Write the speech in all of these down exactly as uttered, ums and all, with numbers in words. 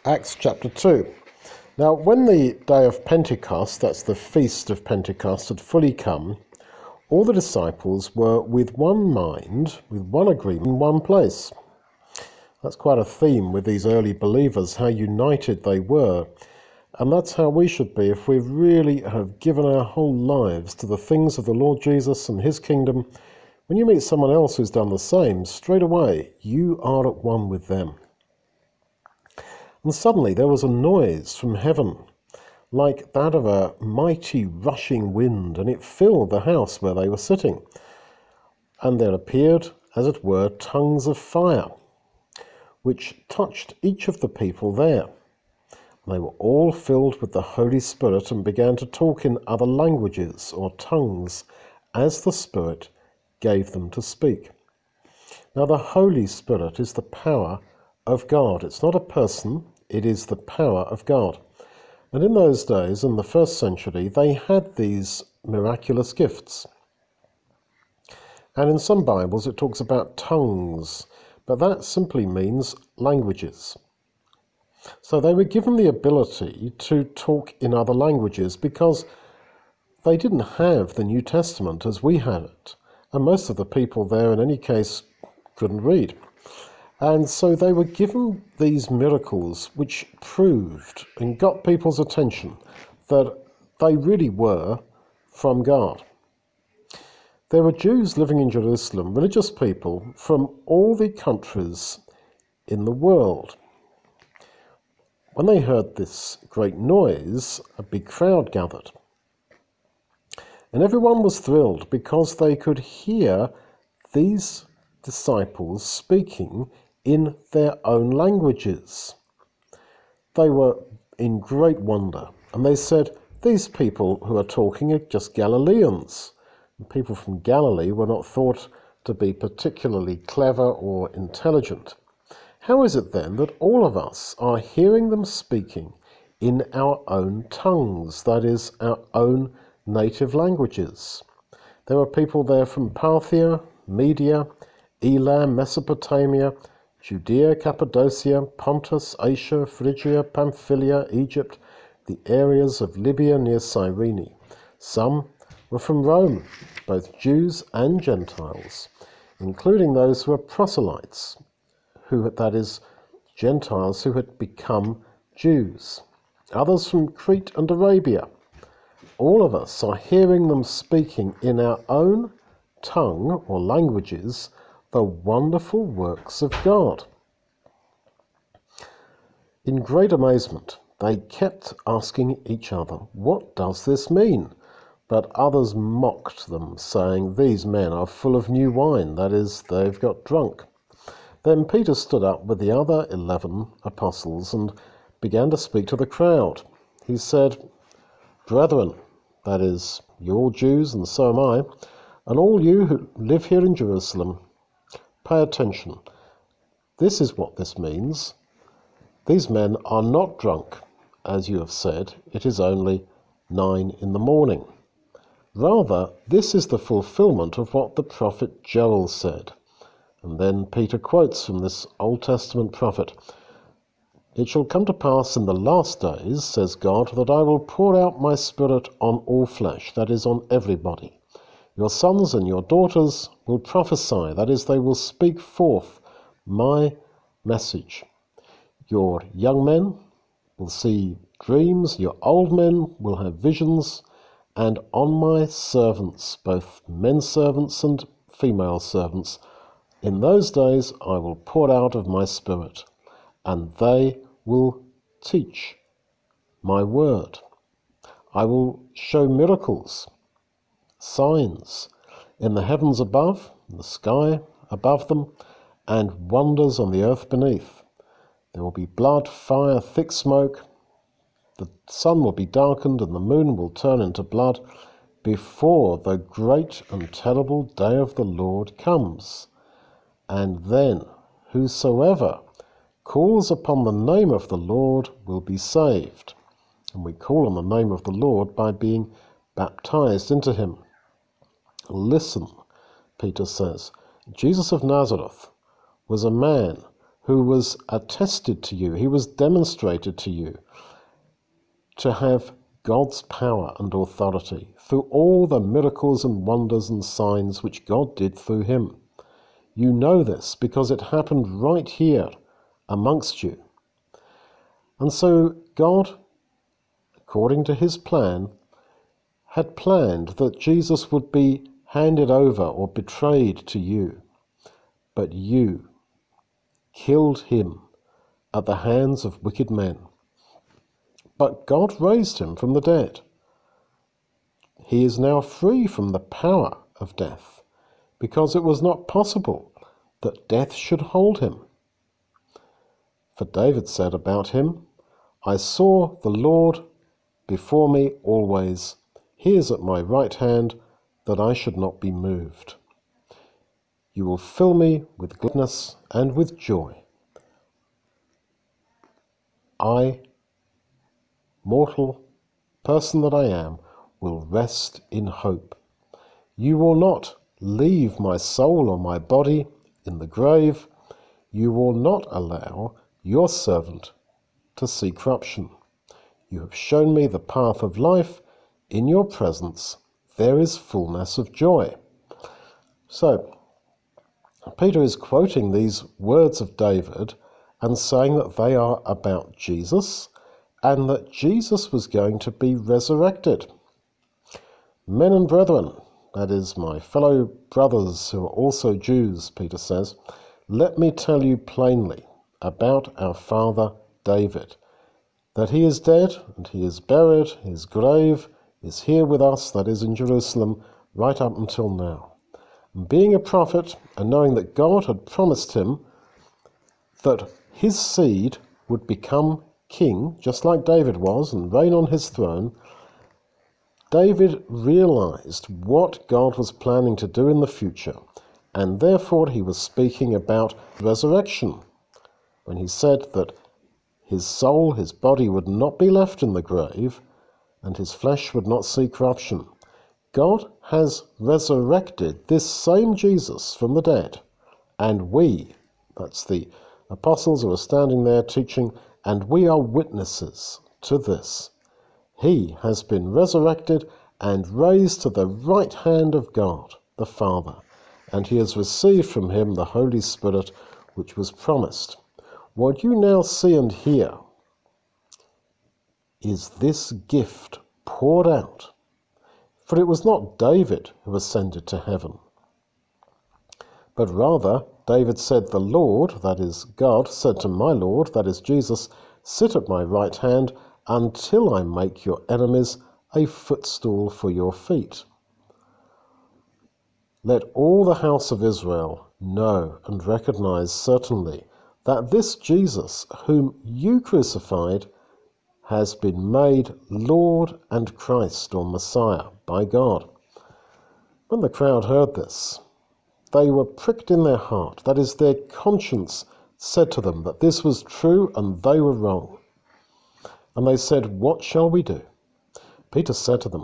Acts chapter two. Now, when the day of Pentecost, that's the feast of Pentecost, had fully come, all the disciples were with one mind, with one agreement, in one place. That's quite a theme with these early believers, how united they were. And that's how we should be if we really have given our whole lives to the things of the Lord Jesus and his kingdom. When you meet someone else who's done the same, straight away you are at one with them. And suddenly there was a noise from heaven, like that of a mighty rushing wind, and it filled the house where they were sitting. And there appeared, as it were, tongues of fire, which touched each of the people there. They were all filled with the Holy Spirit and began to talk in other languages or tongues, as the Spirit gave them to speak. Now the Holy Spirit is the power of God. It's not a person, it is the power of God. And in those days, in the first century, they had these miraculous gifts. And in some Bibles it talks about tongues, but that simply means languages. So they were given the ability to talk in other languages because they didn't have the New Testament as we had it. And most of the people there, in any case, couldn't read. And so they were given these miracles which proved and got people's attention that they really were from God. There were Jews living in Jerusalem, religious people from all the countries in the world. When they heard this great noise, a big crowd gathered. And everyone was thrilled because they could hear these disciples speaking in their own languages. They were in great wonder, and they said, "These people who are talking are just Galileans." And people from Galilee were not thought to be particularly clever or intelligent. How is it then that all of us are hearing them speaking in our own tongues, that is, our own native languages? There were people there from Parthia, Media, Elam, Mesopotamia, Judea, Cappadocia, Pontus, Asia, Phrygia, Pamphylia, Egypt, the areas of Libya near Cyrene. Some were from Rome, both Jews and Gentiles, including those who were proselytes, who, that is, Gentiles who had become Jews. Others from Crete and Arabia. All of us are hearing them speaking in our own tongue or languages the wonderful works of God. In great amazement, they kept asking each other, "What does this mean?" But others mocked them, saying, "These men are full of new wine," that is, they've got drunk. Then Peter stood up with the other eleven apostles and began to speak to the crowd. He said, "Brethren," that is, you're all Jews and so am I, "and all you who live here in Jerusalem, pay attention. This is what this means. These men are not drunk, as you have said. It is only nine in the morning. Rather, this is the fulfillment of what the prophet Joel said." And then Peter quotes from this Old Testament prophet. "It shall come to pass in the last days, says God, that I will pour out my spirit on all flesh," that is, on everybody. "Your sons and your daughters will prophesy," that is, they will speak forth my message. "Your young men will see dreams, your old men will have visions, and on my servants, both men servants and female servants, in those days I will pour out of my spirit, and they will teach my word. I will show miracles, signs in the heavens above, in the sky above them, and wonders on the earth beneath. There will be blood, fire, thick smoke. The sun will be darkened, and the moon will turn into blood before the great and terrible day of the Lord comes. And then whosoever calls upon the name of the Lord will be saved." And we call on the name of the Lord by being baptized into him. "Listen," Peter says, "Jesus of Nazareth was a man who was attested to you, he was demonstrated to you to have God's power and authority through all the miracles and wonders and signs which God did through him. You know this because it happened right here amongst you. And so God, according to his plan, had planned that Jesus would be handed over or betrayed to you. But you killed him at the hands of wicked men. But God raised him from the dead. He is now free from the power of death, because it was not possible that death should hold him. For David said about him, I saw the Lord before me always. He is at my right hand, that I should not be moved. You will fill me with gladness and with joy. I, mortal person that I am, will rest in hope. You will not leave my soul or my body in the grave. You will not allow your servant to see corruption. You have shown me the path of life. In your presence there is fullness of joy. So, Peter is quoting these words of David and saying that they are about Jesus and that Jesus was going to be resurrected. Men and brethren, that is, my fellow brothers who are also Jews, Peter says, let me tell you plainly about our father David, that he is dead and he is buried, his grave is here with us, that is in Jerusalem, right up until now. And being a prophet and knowing that God had promised him that his seed would become king, just like David was, and reign on his throne, David realized what God was planning to do in the future, and therefore he was speaking about resurrection when he said that his soul, his body would not be left in the grave, and his flesh would not see corruption. God has resurrected this same Jesus from the dead, and we, that's the apostles who are standing there teaching, and we are witnesses to this. He has been resurrected and raised to the right hand of God, the Father, and he has received from him the Holy Spirit which was promised. What you now see and hear is this gift poured out. For it was not David who ascended to heaven, but rather David said, the Lord, that is God, said to my Lord, that is Jesus, sit at my right hand until I make your enemies a footstool for your feet. Let all the house of Israel know and recognize certainly that this Jesus, whom you crucified, has been made Lord and Christ, or Messiah, by God. When the crowd heard this, they were pricked in their heart. That is, their conscience said to them that this was true and they were wrong. And they said, what shall we do? Peter said to them,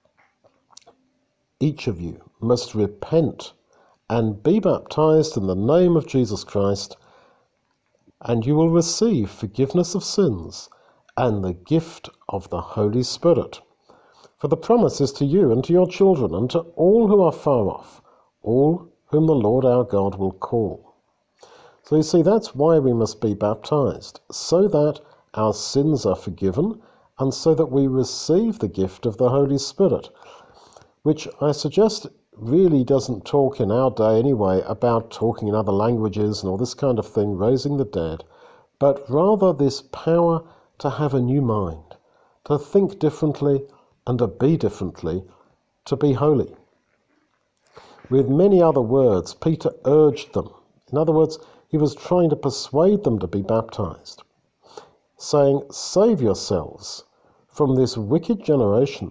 each of you must repent and be baptized in the name of Jesus Christ, and you will receive forgiveness of sins and the gift of the Holy Spirit. For the promise is to you and to your children and to all who are far off, all whom the Lord our God will call. So you see, that's why we must be baptized, so that our sins are forgiven and so that we receive the gift of the Holy Spirit, which I suggest really doesn't talk in our day anyway about talking in other languages and all this kind of thing, raising the dead, but rather this power to have a new mind, to think differently and to be differently, to be holy. With many other words, Peter urged them. In other words, he was trying to persuade them to be baptized, saying, save yourselves from this wicked generation.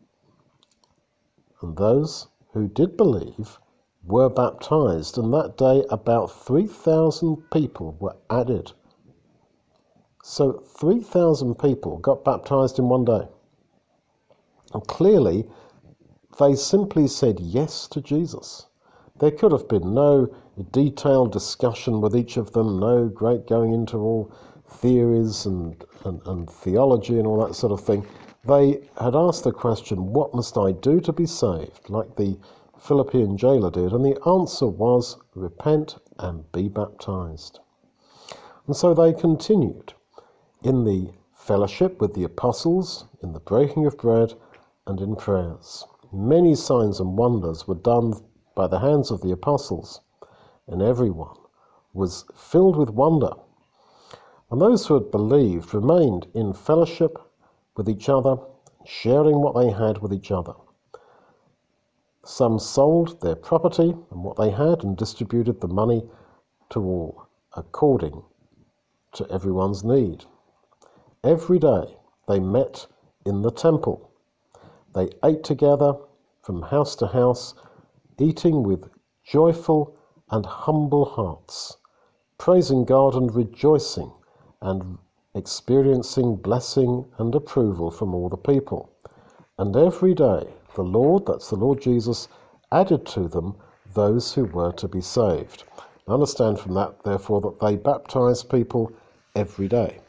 And those who did believe were baptized, and that day about three thousand people were added. So three thousand people got baptized in one day. And clearly, they simply said yes to Jesus. There could have been no detailed discussion with each of them, no great going into all theories and, and, and theology and all that sort of thing. They had asked the question, what must I do to be saved, like the Philippian jailer did, and the answer was, repent and be baptized. And so they continued in the fellowship with the apostles, in the breaking of bread, and in prayers. Many signs and wonders were done by the hands of the apostles, and everyone was filled with wonder. And those who had believed remained in fellowship with each other, sharing what they had with each other. Some sold their property and what they had and distributed the money to all, according to everyone's need. Every day they met in the temple. They ate together from house to house, eating with joyful and humble hearts, praising God and rejoicing and experiencing blessing and approval from all the people. And every day the Lord, that's the Lord Jesus, added to them those who were to be saved. Understand from that, therefore, that they baptized people every day.